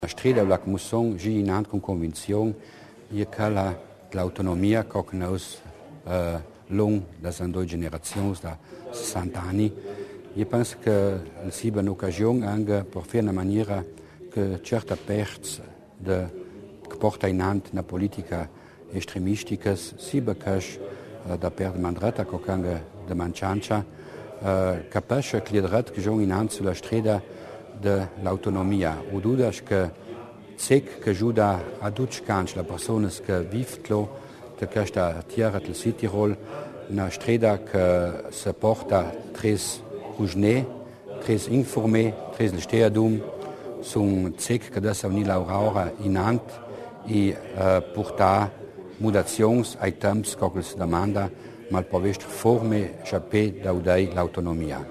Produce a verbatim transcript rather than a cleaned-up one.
La strada la Commission già in hand con convinzione è che la, l'autonomia che noi eh, long da due generazioni, da sessanta anni, io penso che sia un'occasione anche per fare una maniera che certe perce de, che porta in hand una politica estremistica sia che da per mandretta che anche da manciancia eh, capisce che gli diritti che sono in hand sulla strada dell'autonomia. O dudas che sec che aiuta a tutti le persone che vivono in questa terra del Südtirol, una strada che si porta tres rugné, tres informé, tres l'steadum, sono sec che adesso unì l'aurora in hand e uh, porta mutazioni ai tempi che si domanda, ma per questa forma c'è per l'autonomia.